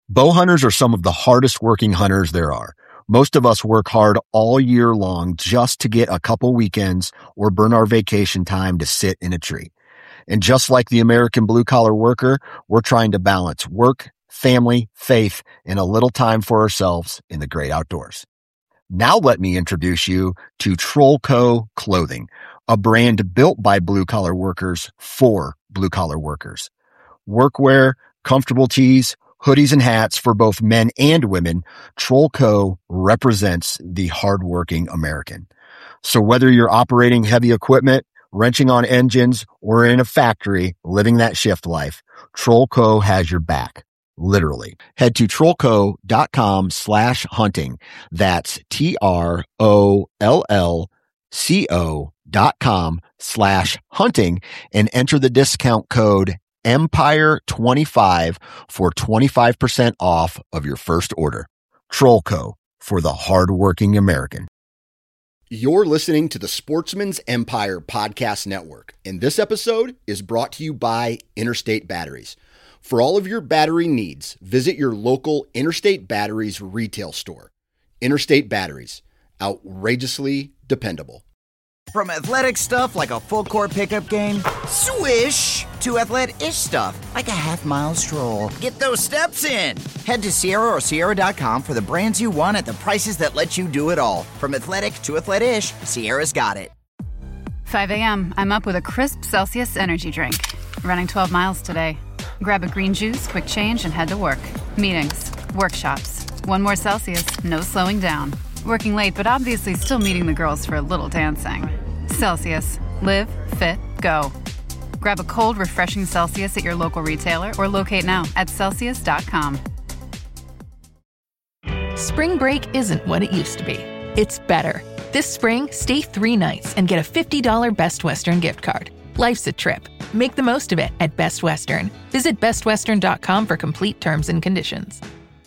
Bow hunters are some of the hardest working hunters there are. Most of us work hard all year long just to get a couple weekends or burn our vacation time to sit in a tree. And just like the American blue-collar worker, we're trying to balance work, family, faith, and a little time for ourselves in the great outdoors. Now let me introduce you to Trollco Clothing, a brand built by blue-collar workers for blue-collar workers. Workwear, comfortable tees, hoodies, and hats for both men and women, Trollco represents the hardworking American. So whether you're operating heavy equipment, wrenching on engines, or in a factory living that shift life, Trollco has your back. Literally. Head to trollco.com/hunting. That's TROLLCO.com/hunting and enter the discount code Empire25 for 25% off of your first order. Trollco, for the hardworking American. You're listening to the Sportsman's Empire Podcast Network, and this episode is brought to you by Interstate Batteries. For all of your battery needs, visit your local Interstate Batteries retail store. Interstate Batteries, outrageously dependable. From athletic stuff like a full court pickup game, swish, to athletic-ish stuff like a half-mile stroll. Get those steps in. Head to Sierra or Sierra.com for the brands you want at the prices that let you do it all. From athletic to athletic-ish, Sierra's got it. 5 a.m., I'm up with a crisp Celsius energy drink. Running 12 miles today. Grab a green juice, quick change, and head to work. Meetings, workshops. One more Celsius, no slowing down. Working late, but obviously still meeting the girls for a little dancing. Celsius. Live, fit, go. Grab a cold, refreshing Celsius at your local retailer or locate now at Celsius.com. Spring break isn't what it used to be. It's better. This spring, stay 3 nights and get a $50 Best Western gift card. Life's a trip. Make the most of it at Best Western. Visit bestwestern.com for complete terms and conditions.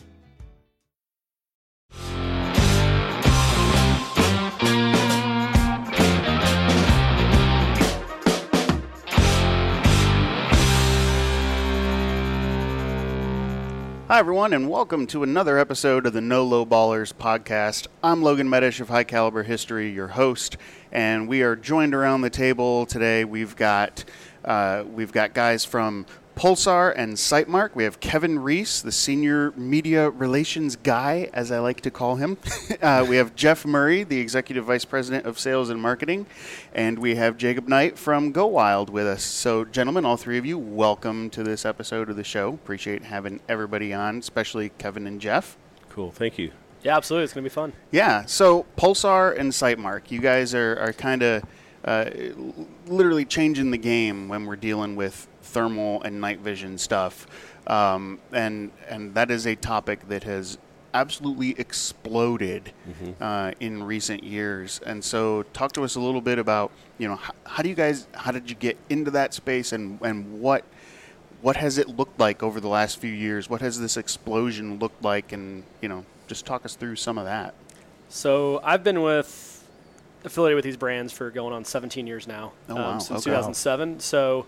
Hi, everyone, and welcome to another episode of the No Low Ballers podcast. I'm Logan Medish of High Caliber History, your host, and we are joined around the table today. We've got guys from Pulsar and Sightmark. We have Kevin Reese, the senior media relations guy, as I like to call him. We have Jeff Murray, the executive vice president of sales and marketing, and we have Jacob Knight from Go Wild with us. So, gentlemen, all three of you, welcome to this episode of the show. Appreciate having everybody on, especially Kevin and Jeff. Cool, thank you. Yeah, absolutely. It's going to be fun. Yeah, so Pulsar and Sightmark, you guys are kind of literally changing the game when we're dealing with thermal and night vision stuff, and that is a topic that has absolutely exploded in recent years. And so, talk to us a little bit about, how did you get into that space, and what has it looked like over the last few years? What has this explosion looked like, and just talk us through some of that. So I've been affiliated with these brands for going on 17 years now, since 2007. So,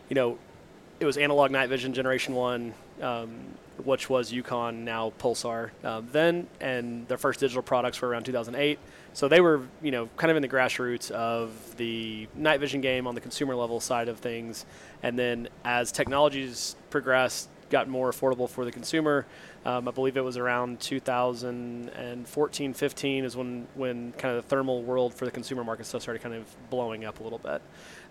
it was analog night vision generation 1, which was Yukon, now Pulsar, then, and their first digital products were around 2008. So they were, kind of in the grassroots of the night vision game on the consumer level side of things. And then as technologies progressed, got more affordable for the consumer, I believe it was around 2014, 15 is when kind of the thermal world for the consumer market stuff started kind of blowing up a little bit.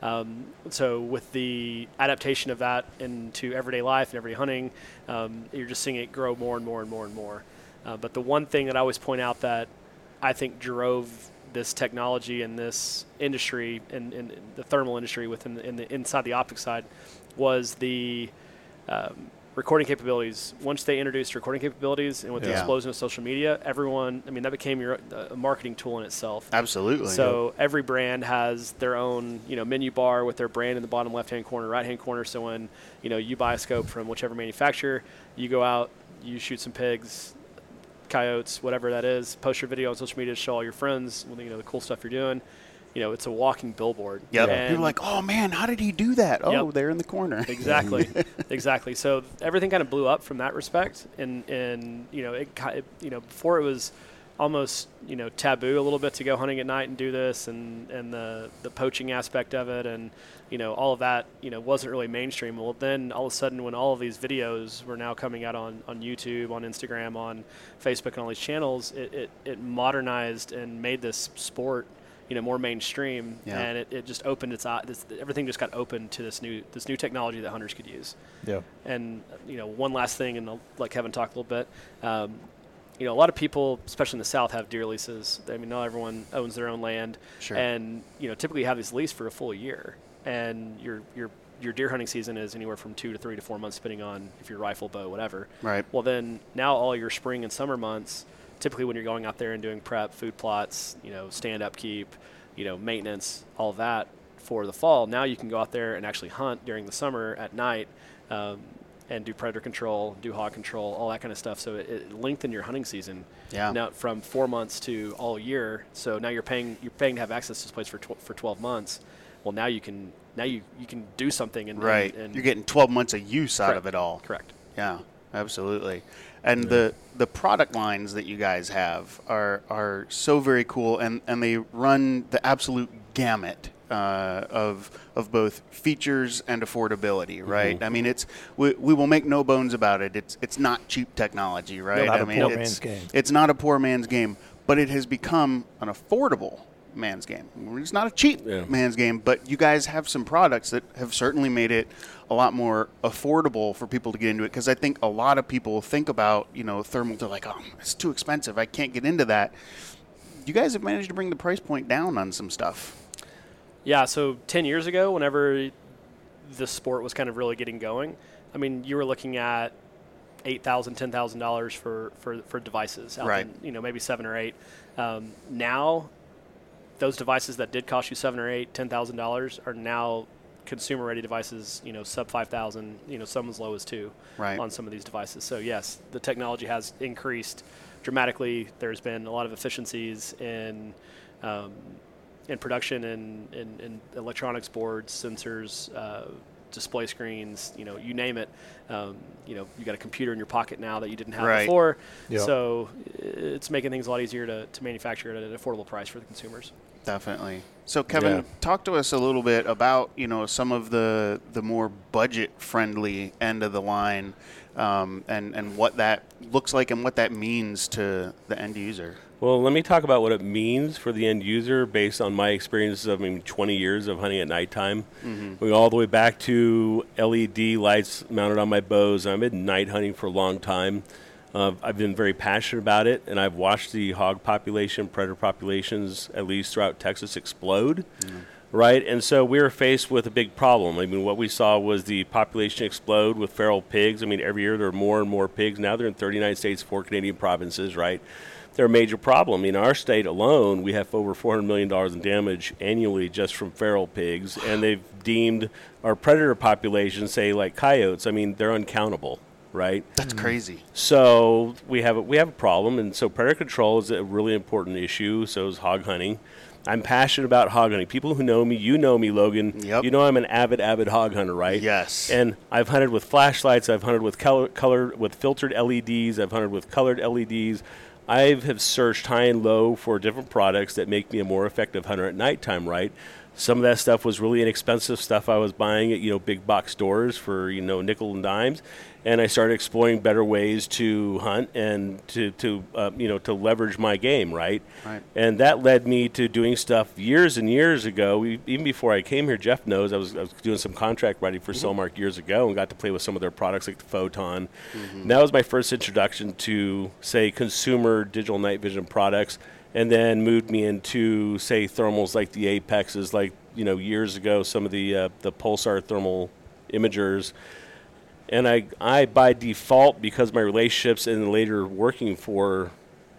So with the adaptation of that into everyday life and everyday hunting, you're just seeing it grow more and more and more and more. But the one thing that I always point out that I think drove this technology and this industry and the thermal industry inside the optics side was the recording capabilities. Once they introduced recording capabilities and with the explosion of social media, that became your marketing tool in itself. Absolutely. So every brand has their own, menu bar with their brand in the bottom left-hand corner, right-hand corner. So when, you buy a scope from whichever manufacturer, you go out, you shoot some pigs, coyotes, whatever that is, post your video on social media to show all your friends, the cool stuff you're doing. it's a walking billboard. Yep. And you're like, oh man, how did he do that? Oh, they're in the corner. Exactly. Exactly. So everything kind of blew up from that respect. And before it was almost, taboo a little bit to go hunting at night and do this, and the poaching aspect of it, and, all of that, wasn't really mainstream. Well, then all of a sudden, when all of these videos were now coming out on YouTube, on Instagram, on Facebook, and all these channels, it modernized and made this sport, more mainstream, and it just opened its eyes. Everything just got open to this new technology that hunters could use. Yeah. And one last thing, and I'll let Kevin talk a little bit. A lot of people, especially in the South, have deer leases. I mean, not everyone owns their own land, and typically you have these leased for a full year, and your deer hunting season is anywhere from 2 to 3 to 4 months, depending on if you're rifle, bow, whatever. Right. Well, then now all your spring and summer months, typically when you're going out there and doing prep, food plots, stand upkeep, maintenance, all of that for the fall. Now you can go out there and actually hunt during the summer at night, and do predator control, do hog control, all that kind of stuff. So it lengthened your hunting season. Yeah. Now from 4 months to all year. So now you're paying to have access to this place for 12 months. Well, now you can do something and and you're getting 12 months of use out of it all. Correct. Yeah, absolutely. And the product lines that you guys have are so very cool, and they run the absolute gamut of both features and affordability, right? I mean, we will make no bones about it. It's not cheap technology, right? Not a poor man's game. It's not a poor man's game, but it has become an affordable man's game. It's not a cheap man's game, but you guys have some products that have certainly made it a lot more affordable for people to get into it, because I think a lot of people think about, thermal, they're like, oh, it's too expensive, I can't get into that. You guys have managed to bring the price point down on some stuff. Yeah, so 10 years ago, whenever the sport was kind of really getting going, I mean, you were looking at $8,000, $10,000 for devices out in, maybe 7 or 8. Now, those devices that did cost you $7,000 or $10,000 are now consumer-ready devices, sub 5,000, some as low as 2 on some of these devices. So yes, the technology has increased dramatically. There's been a lot of efficiencies in production and in electronics boards, sensors, display screens, you name it. You got a computer in your pocket now that you didn't have before. Yep. So it's making things a lot easier to manufacture at an affordable price for the consumers. Definitely. So Kevin, talk to us a little bit about, some of the more budget-friendly end of the line, and what that looks like and what that means to the end user. Well, let me talk about what it means for the end user based on my experiences of 20 years of hunting at nighttime. Going all the way back to LED lights mounted on my bows. I've been night hunting for a long time. I've been very passionate about it, and I've watched the hog population, predator populations, at least throughout Texas, explode, right? And so we were faced with a big problem. I mean, what we saw was the population explode with feral pigs. I mean, every year there are more and more pigs. Now they're in 39 states, 4 Canadian provinces, right? They're a major problem. In our state alone, we have over $400 million in damage annually just from feral pigs, and they've deemed our predator population, say like coyotes, I mean, they're uncountable. Right? That's crazy. So we have a problem, and so predator control is a really important issue. So is hog hunting. I'm passionate about hog hunting. People who know me, you know me, Logan. Yep. You know I'm an avid hog hunter, right? Yes. And I've hunted with flashlights. I've hunted with with filtered LEDs. I've hunted with colored LEDs. I have searched high and low for different products that make me a more effective hunter at nighttime, right? Some of that stuff was really inexpensive stuff I was buying at, big box stores for, nickel and dimes. And I started exploring better ways to hunt and to leverage my game, right? Right. And that led me to doing stuff years and years ago. Even before I came here, Jeff knows I was doing some contract writing for Cellmark years ago and got to play with some of their products like the Photon. And that was my first introduction to, say, consumer digital night vision products. And then moved me into, say, thermals like the Apexes, like, years ago, some of the Pulsar thermal imagers. And I by default, because of my relationships and later working for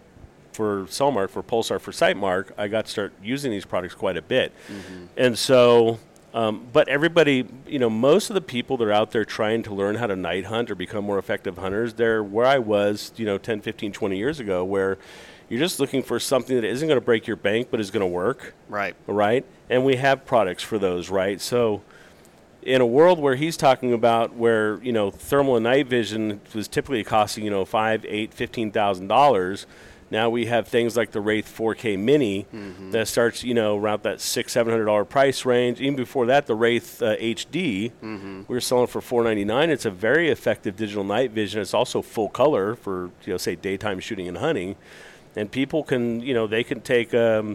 Cellmark, for Pulsar, for Sightmark, I got to start using these products quite a bit. And so, but everybody, most of the people that are out there trying to learn how to night hunt or become more effective hunters, they're where I was, 10, 15, 20 years ago, where You're just looking for something that isn't going to break your bank, but is going to work. Right. Right. And we have products for those, right? So in a world where he's talking about where, thermal and night vision was typically costing, $5,000, $8,000, $15,000, now we have things like the Wraith 4K Mini that starts, around that $600-$700 price range. Even before that, the Wraith HD, we were selling for $499. It's a very effective digital night vision. It's also full color for, say, daytime shooting and hunting. And people can, they can take, kind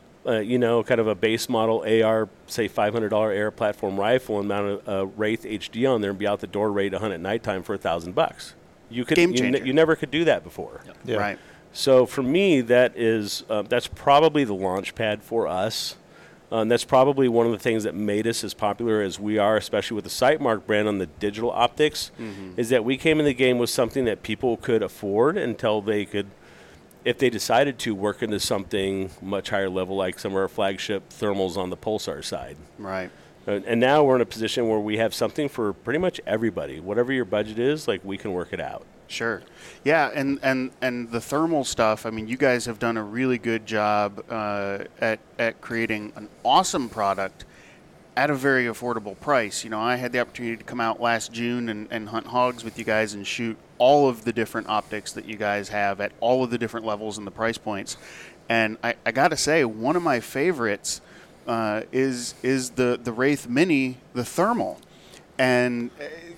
of a base model AR, say $500 AR platform rifle and mount a Wraith HD on there and be out the door ready to hunt at nighttime for $1,000. You could, Game changer. You never could do that before. Yep. Yeah. Right. So for me, that is that's probably the launch pad for us. That's probably one of the things that made us as popular as we are, especially with the Sightmark brand on the digital optics, is that we came in the game with something that people could afford until they could, if they decided to, work into something much higher level, like some of our flagship thermals on the Pulsar side. Right. And now we're in a position where we have something for pretty much everybody. Whatever your budget is, we can work it out. Sure. Yeah, and the thermal stuff, I mean, you guys have done a really good job at creating an awesome product at a very affordable price. I had the opportunity to come out last June and hunt hogs with you guys and shoot all of the different optics that you guys have at all of the different levels and the price points. And I got to say, one of my favorites is the Wraith Mini, the thermal. And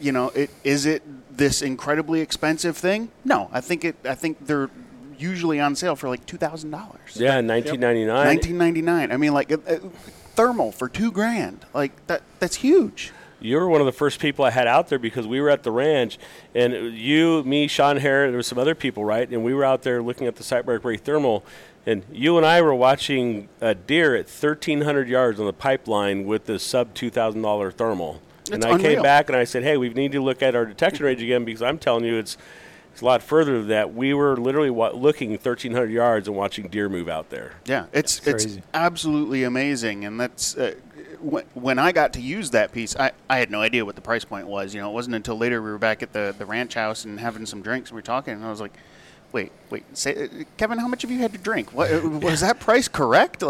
is it this incredibly expensive thing? No, I think they're usually on sale for like $2,000. Yeah, $19.99. $19.99. I mean, thermal for $2,000. Like that's huge. You were one of the first people I had out there because we were at the ranch, and you, me, Sean Hare, there were some other people, right? And we were out there looking at the Sightmark Wraith Thermal, and you and I were watching a deer at 1,300 yards on the pipeline with the sub $2,000 thermal. And I came back and I said, hey, we need to look at our detection range again because I'm telling you it's a lot further than that. We were literally looking 1,300 yards and watching deer move out there. Yeah, it's absolutely amazing. And that's when I got to use that piece, I had no idea what the price point was. It wasn't until later we were back at the ranch house and having some drinks and we were talking, and I was like, wait, Kevin, how much have you had to drink? Was that price correct?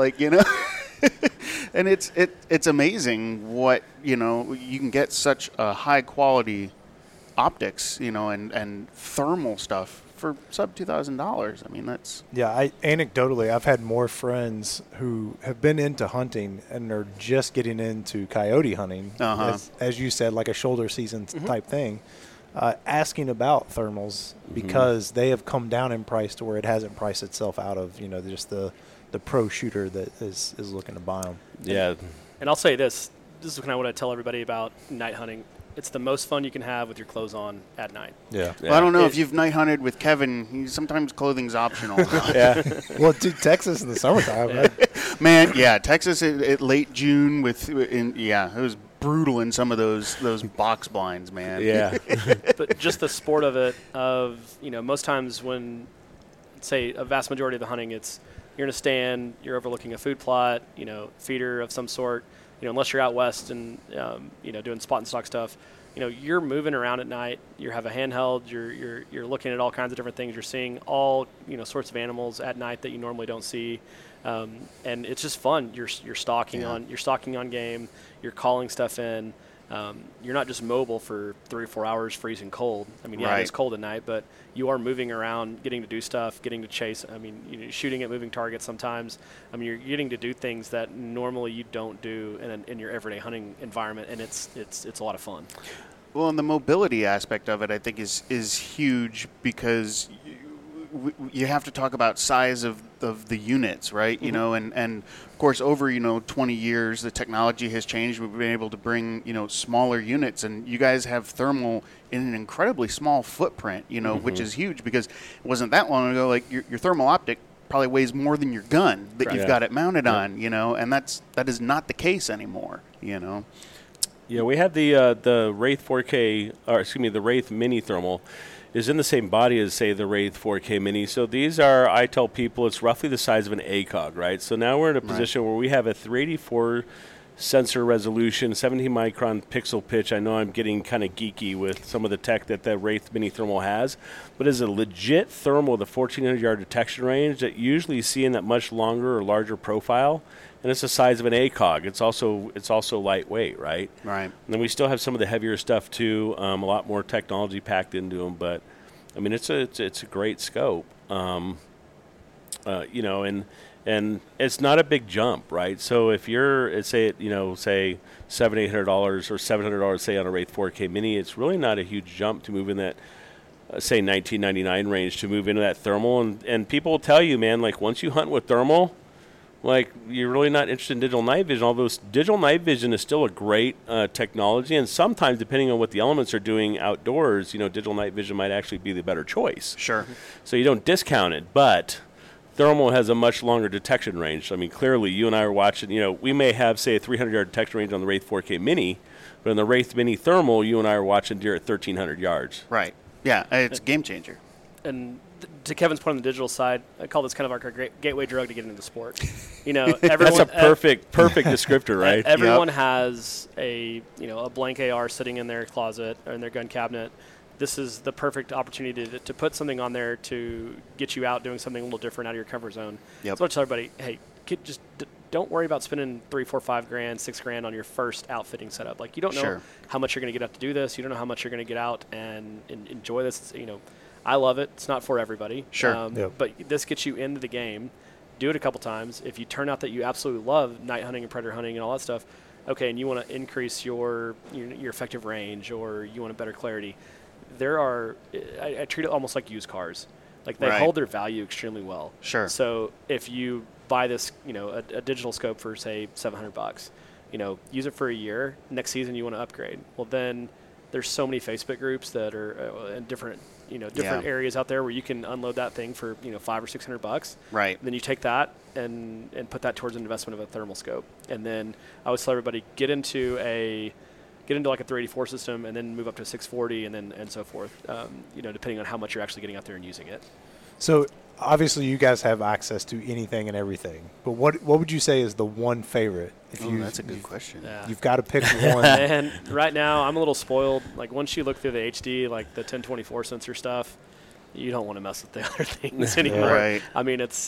And it's amazing what, you can get such a high quality optics, and thermal stuff for sub $2,000. I mean, that's... Yeah, anecdotally, I've had more friends who have been into hunting and are just getting into coyote hunting, as you said, like a shoulder season type thing, asking about thermals because they have come down in price to where it hasn't priced itself out of, just the pro shooter that is looking to buy them. Yeah. And I'll say this is what I want to tell everybody about night hunting. It's the most fun you can have with your clothes on at night. Yeah. Well, I don't know if you've night hunted with Kevin. Sometimes clothing's optional. Yeah. Well, dude, Texas in the summertime. Yeah. Man, yeah, Texas at late June it was brutal in some of those box blinds, man. Yeah. But just the sport of it, most times when, say, a vast majority of the hunting, it's you're in a stand, you're overlooking a food plot, feeder of some sort, unless you're out west and, doing spot and stock stuff, you're moving around at night, you have a handheld, you're looking at all kinds of different things, you're seeing all, sorts of animals at night that you normally don't see. And it's just fun. You're stalking on game, you're calling stuff in. You're not just mobile for 3 or 4 hours freezing cold. I mean, yeah, It's cold at night, but you are moving around, getting to do stuff, getting to chase. I mean, shooting at moving targets sometimes. I mean, you're getting to do things that normally you don't do in your everyday hunting environment, and it's a lot of fun. Well, and the mobility aspect of it, I think, is huge because you have to talk about size of the units, right? And of course, over 20 years, the technology has changed. We've been able to bring smaller units, and you guys have thermal in an incredibly small footprint, which is huge because it wasn't that long ago. Like your thermal optic probably weighs more than your gun that you've got it mounted on, and that is not the case anymore, Yeah, we had the Wraith 4K, the Wraith Mini Thermal is in the same body as, say, the Wraith 4K Mini. So these are, I tell people, it's roughly the size of an ACOG, right? So now we're in a position where we have a 384 sensor resolution, 17-micron pixel pitch. I know I'm getting kind of geeky with some of the tech that the Wraith Mini Thermal has, but is a legit thermal with a 1,400-yard detection range that you usually see in that much longer or larger profile, and it's the size of an ACOG. It's also lightweight, right? Right. And then we still have some of the heavier stuff too, a lot more technology packed into them, but I mean it's a great scope, you know, and it's not a big jump, right? So if you're, say $700-800 or $700, say on a Wraith 4K Mini, it's really not a huge jump to move in that, say $1999 range to move into that thermal. And people will tell you, man, like once you hunt with thermal, like you're really not interested in digital night vision. Although digital night vision is still a great technology, and sometimes depending on what the elements are doing outdoors, you know, digital night vision might actually be the better choice. Sure. So you don't discount it, but thermal has a much longer detection range. I mean, clearly, you and I are watching, you know, we may have, say, a 300-yard detection range on the Wraith 4K Mini, but in the Wraith Mini Thermal, you and I are watching deer at 1,300 yards. Right. Yeah, it's a game changer. And to Kevin's point on the digital side, I call this kind of our great gateway drug to get into the sport. You know, everyone, that's a perfect descriptor, right? Everyone has a blank AR sitting in their closet or in their gun cabinet. This is the perfect opportunity to put something on there to get you out doing something a little different out of your comfort zone. Yep. So I tell everybody, hey, just don't worry about spending $3, $4, $5 grand, $6 grand on your first outfitting setup. Like you don't know how much you're going to get out to do this. You don't know how much you're going to get out and enjoy this. You know, I love it. It's not for everybody. Sure. But this gets you into the game. Do it a couple times. If you turn out that you absolutely love night hunting and predator hunting and all that stuff, okay, and you want to increase your effective range or you want a better clarity, I treat it almost like used cars. Like they hold their value extremely well. Sure. So if you buy this, you know, a digital scope for say $700, you know, use it for a year. Next season you want to upgrade. Well, then there's so many Facebook groups that are in different areas out there where you can unload that thing for $500 or $600. Right. Then you take that and put that towards an investment of a thermal scope. And then I always tell everybody get into like a 384 system and then move up to a 640 and so forth, depending on how much you're actually getting out there and using it. So obviously you guys have access to anything and everything, but what would you say is the one favorite? That's a good question. Yeah. You've got to pick one. And right now I'm a little spoiled. Like once you look through the HD, like the 1024 sensor stuff, you don't want to mess with the other things anymore. Right. I mean, it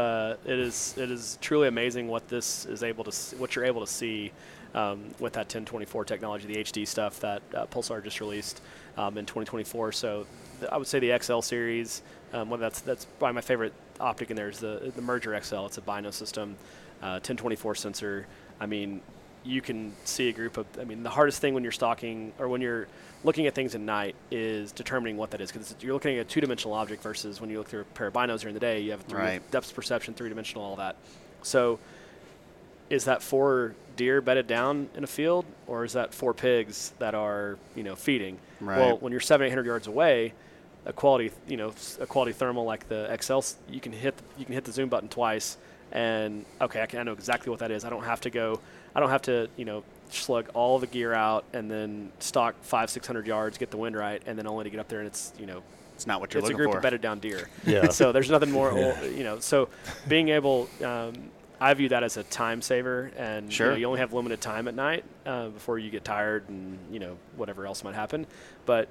is truly amazing what what you're able to see with that 1024 technology, the HD stuff that Pulsar just released in 2024. So I would say the XL series, that's probably my favorite optic in there is the Merger XL. It's a Bino system, 1024 sensor. I mean, you can see a group of, the hardest thing when you're stalking or when you're looking at things at night is determining what that is, because you're looking at a two-dimensional object versus when you look through a pair of binos during the day, you have depth perception, three-dimensional, all that. So is that 4 deer bedded down in a field, or is that 4 pigs that are, feeding? Right. Well, when you're 700-800 yards away, a quality thermal like the XL, you can hit the zoom button twice, and okay, I know exactly what that is. I don't have to slug all the gear out and then stalk 500-600 yards, get the wind right, and then only to get up there and it's it's not what you're looking for. It's a group of bedded down deer. Yeah. So there's nothing more. So being able, I view that as a time saver, and you only have limited time at night before you get tired and whatever else might happen. But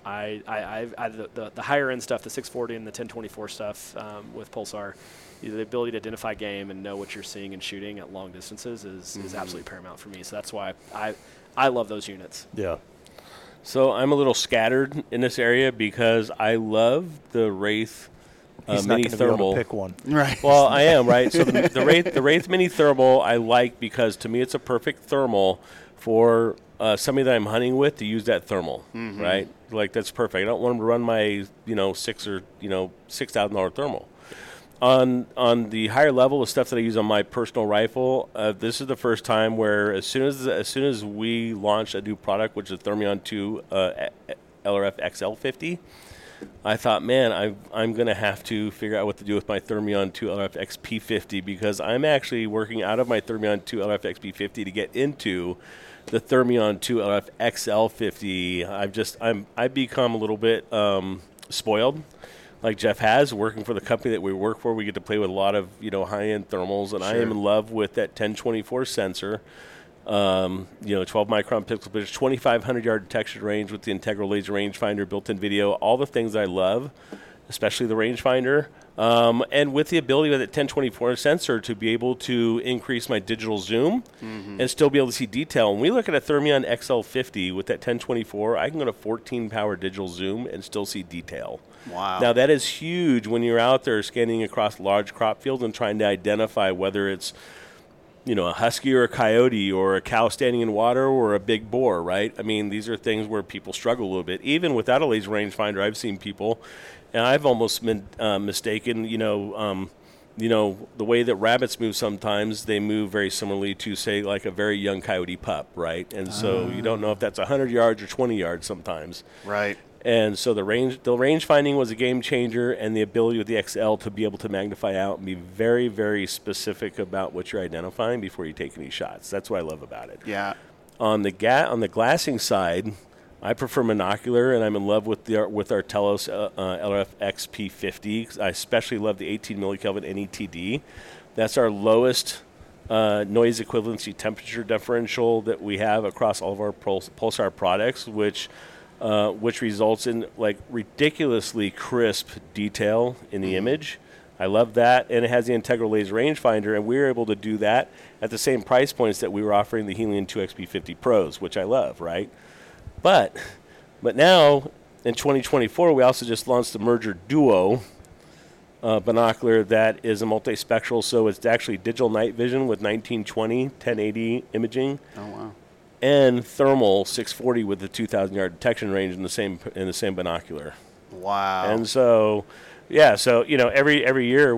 the higher end stuff, the 640 and the 1024 stuff with Pulsar, the ability to identify game and know what you're seeing and shooting at long distances is absolutely paramount for me. So that's why I love those units. Yeah. So I'm a little scattered in this area because I love the Wraith He's Mini not Thermal. Be able to pick one. Right. Well, I am, right? So the Wraith Mini Thermal I like because to me it's a perfect thermal for somebody that I'm hunting with to use that thermal, right? Like that's perfect. I don't want them to run my $6,000 thermal. On the higher level of stuff that I use on my personal rifle, this is the first time where as soon as we launch a new product, which is Thermion 2 LRF XL50, I thought, man, I'm going to have to figure out what to do with my Thermion 2 LRF XP50 because I'm actually working out of my Thermion 2 LRF XP50 to get into the Thermion 2 LRF XL50. I've become a little bit spoiled. Like Jeff has, working for the company that we work for, we get to play with a lot of high-end thermals, and I am in love with that 1024 sensor. 12-micron pixel pitch, 2,500-yard detection range with the integral laser rangefinder, built-in video, all the things I love, especially the rangefinder. And with the ability with that 1024 sensor to be able to increase my digital zoom and still be able to see detail. When we look at a Thermion XL50 with that 1024, I can go to 14-power digital zoom and still see detail. Wow. Now, that is huge when you're out there scanning across large crop fields and trying to identify whether it's a husky or a coyote or a cow standing in water or a big boar, right? I mean, these are things where people struggle a little bit. Even without a laser rangefinder, I've seen people, and I've almost been mistaken, the way that rabbits move sometimes, they move very similarly to, say, like a very young coyote pup, right? And so you don't know if that's 100 yards or 20 yards sometimes. Right. And so the range finding was a game changer, and the ability with the XL to be able to magnify out and be very, very specific about what you're identifying before you take any shots. That's what I love about it. Yeah. On the glassing side, I prefer monocular, and I'm in love with our Telos LRF P50. I especially love the 18 millikelvin NETD. That's our lowest noise equivalency temperature differential that we have across all of our Pulsar products, which results in like ridiculously crisp detail in the image. I love that, and it has the integral laser rangefinder, and we were able to do that at the same price points that we were offering the Helion 2XP50 Pros, which I love, right? But now in 2024, we also just launched the Merger Duo binocular that is a multispectral, so it's actually digital night vision with 1920 1080 imaging. Oh wow! And thermal 640 with the 2,000-yard detection range in the same binocular. Wow! And so, every year,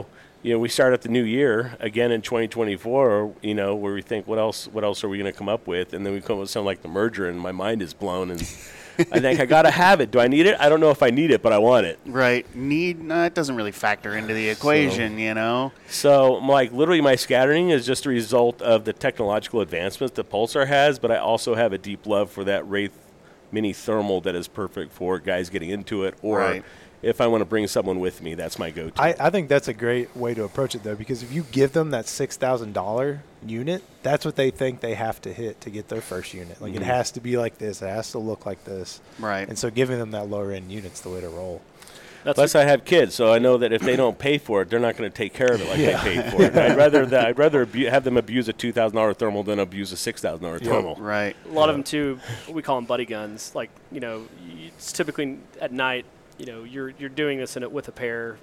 we start at the new year again in 2024. Where we think, what else are we going to come up with? And then we come up with something like the Merger, and my mind is blown. And I think I got to have it. Do I need it? I don't know if I need it, but I want it. Right. It doesn't really factor into the equation, So, like, literally my scattering is just a result of the technological advancements that Pulsar has, but I also have a deep love for that Wraith Mini Thermal that is perfect for guys getting into it, or if I want to bring someone with me, that's my go-to. I think that's a great way to approach it, though, because if you give them that $6,000 unit, that's what they think they have to hit to get their first unit. Like, it has to be like this. It has to look like this. Right. And so giving them that lower-end unit's the way to roll. Plus, I have kids, so I know that if they don't pay for it, they're not going to take care of it like they paid for it. I'd rather have them abuse a $2,000 thermal than abuse a $6,000 thermal. Right. A lot of them too. We call them buddy guns. Like it's typically at night. You're doing this with a pair,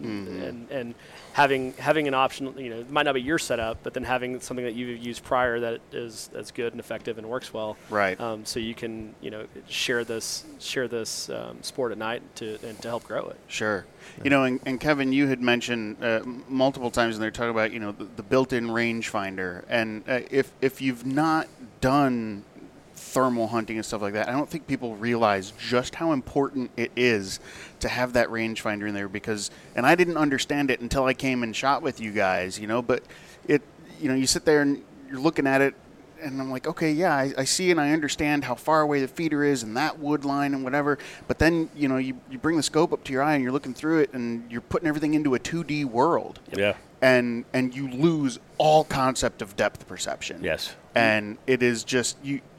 and having an option. It might not be your setup, but then having something that you've used prior that is that's good and effective and works well. Right. So you can share this sport at night to help grow it. Sure. And Kevin, you had mentioned multiple times in there talking about the built-in rangefinder, and if you've not done thermal hunting and stuff like that, I don't think people realize just how important it is to have that rangefinder in there, because, and I didn't understand it until I came and shot with you guys, but it, you sit there and you're looking at it and I'm like, okay, yeah, I see and I understand how far away the feeder is and that wood line and whatever, but then, you bring the scope up to your eye and you're looking through it and you're putting everything into a 2D world. Yeah. And you lose all concept of depth perception. Yes. And it is just,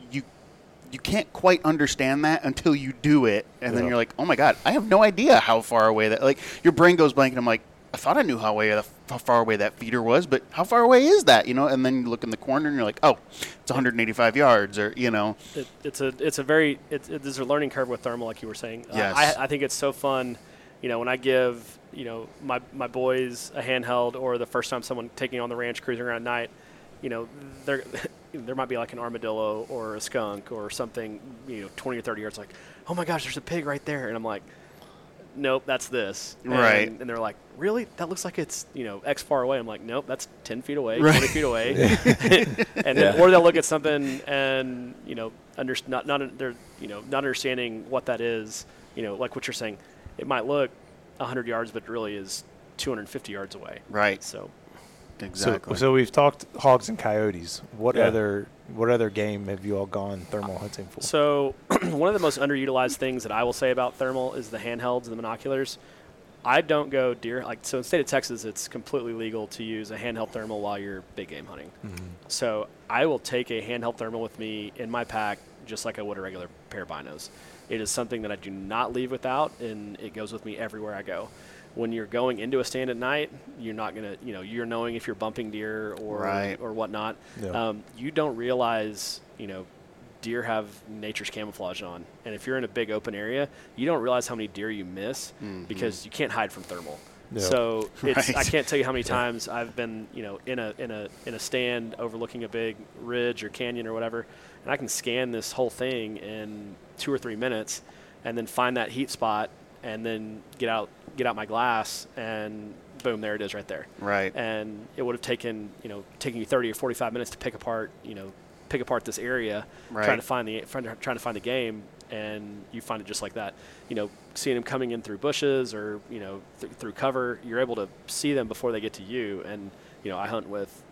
you can't quite understand that until you do it, and then you're like, oh my God, I have no idea how far away that, like, your brain goes blank, and I'm like, I thought I knew how far away that feeder was, but how far away is that, and then you look in the corner, and you're like, oh, it's 185 yards, or, There's a learning curve with thermal, like you were saying. Yes. I think it's so fun, when I give, my boys a handheld, or the first time someone taking on the ranch cruising around at night, there might be like an armadillo or a skunk or something, 20 or 30 yards, like, oh my gosh, there's a pig right there. And I'm like, nope, that's this. Right. And they're like, really? That looks like it's, X far away. I'm like, nope, that's 10 feet away, 20 feet away. Or they'll look at something and, not understanding what that is, like what you're saying. It might look 100 yards, but it really is 250 yards away. Right. So. Exactly. So we've talked hogs and coyotes. What other game have you all gone thermal hunting for? So one of the most underutilized things that I will say about thermal is the handhelds and the binoculars. I don't go deer. So in the state of Texas, it's completely legal to use a handheld thermal while you're big game hunting. Mm-hmm. So I will take a handheld thermal with me in my pack just like I would a regular pair of binos. It is something that I do not leave without, and it goes with me everywhere I go. When you're going into a stand at night, you're not going to, you're knowing if you're bumping deer or whatnot. Yeah. You don't realize, deer have nature's camouflage on. And if you're in a big open area, you don't realize how many deer you miss because you can't hide from thermal. Yeah. So I can't tell you how many times I've been, in a stand overlooking a big ridge or canyon or whatever, and I can scan this whole thing in 2 or 3 minutes and then find that heat spot and then get out my glass and boom, there it is right there. Right. And it would have taken you 30 or 45 minutes to pick apart this area, right, trying to find the game, and you find it just like that. Seeing them coming in through bushes or through cover, you're able to see them before they get to you. And I hunt with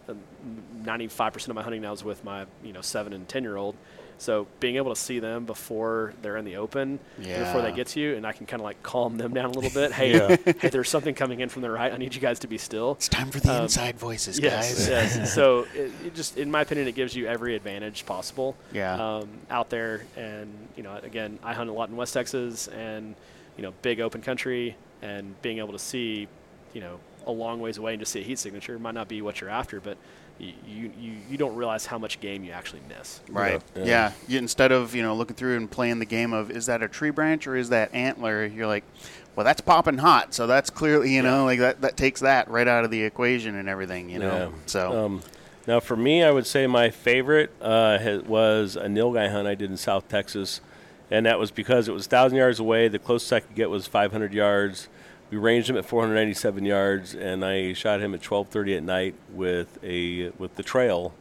95% of my hunting now is with my 7 and 10-year-old. So being able to see them before they're in the open, before they get to you, and I can kind of like calm them down a little bit. Hey, hey, there's something coming in from the right. I need you guys to be still. It's time for the inside voices, guys. Yes. So it just, in my opinion, it gives you every advantage possible out there. And, again, I hunt a lot in West Texas and, big open country, and being able to see, a long ways away and just see a heat signature might not be what you're after, but you don't realize how much game you actually miss. Right. Yeah. Instead of, looking through and playing the game of, is that a tree branch or is that antler? You're like, well, that's popping hot. So that's clearly, like that takes that right out of the equation and everything, Yeah. So. Now for me, I would say my favorite was a nilgai hunt I did in South Texas. And that was because it was 1,000 yards away. The closest I could get was 500 yards. We ranged him at 497 yards, and I shot him at 12:30 at night with the Trail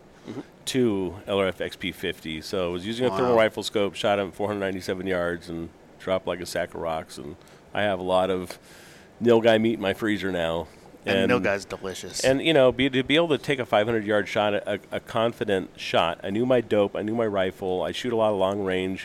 2 LRF XP50. So I was using a thermal rifle scope, shot him at 497 yards, and dropped like a sack of rocks. And I have a lot of nilgai meat in my freezer now. And nilgai's delicious. And, to be able to take a 500-yard shot, a confident shot. I knew my dope. I knew my rifle. I shoot a lot of long range.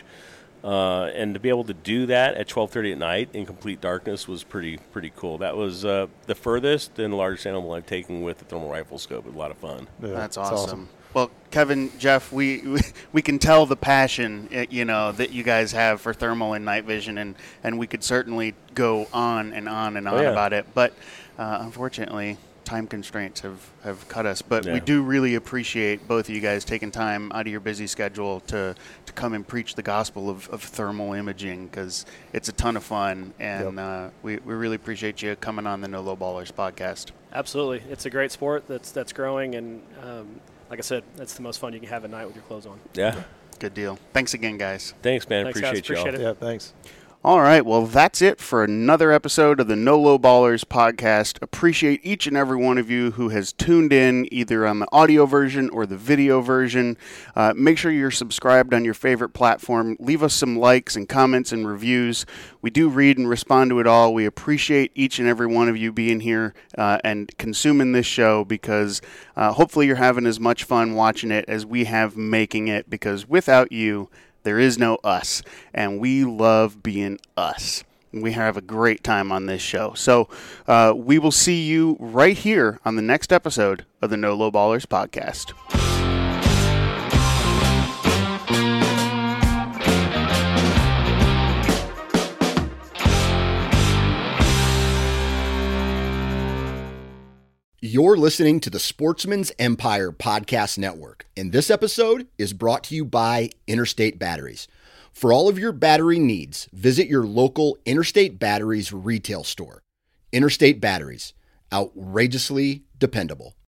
And to be able to do that at 12:30 at night in complete darkness was pretty cool. That was the furthest and largest animal I've taken with the thermal rifle scope. It was a lot of fun. Yeah, that's awesome. Well, Kevin, Jeff, we can tell the passion that you guys have for thermal and night vision, and we could certainly go on and on and on about it. But unfortunately, time constraints have cut us, but we do really appreciate both of you guys taking time out of your busy schedule to come and preach the gospel of thermal imaging, because it's a ton of fun, and we really appreciate you coming on the No Low Ballers podcast. Absolutely. It's a great sport that's growing, and like I said, that's the most fun you can have at night with your clothes on. Yeah. Good deal. Thanks again, guys. Thanks, man. Thanks, appreciate guys. you all. Appreciate it. Yeah, thanks. All right, well, that's it for another episode of the No Low Ballers podcast. Appreciate each and every one of you who has tuned in either on the audio version or the video version. Make sure you're subscribed on your favorite platform. Leave us some likes and comments and reviews. We do read and respond to it all. We appreciate each and every one of you being here and consuming this show, because hopefully you're having as much fun watching it as we have making it, because without you, there is no us, and we love being us. We have a great time on this show. So we will see you right here on the next episode of the No Low Ballers podcast. You're listening to the Sportsman's Empire Podcast Network, and this episode is brought to you by Interstate Batteries. For all of your battery needs, visit your local Interstate Batteries retail store. Interstate Batteries, outrageously dependable.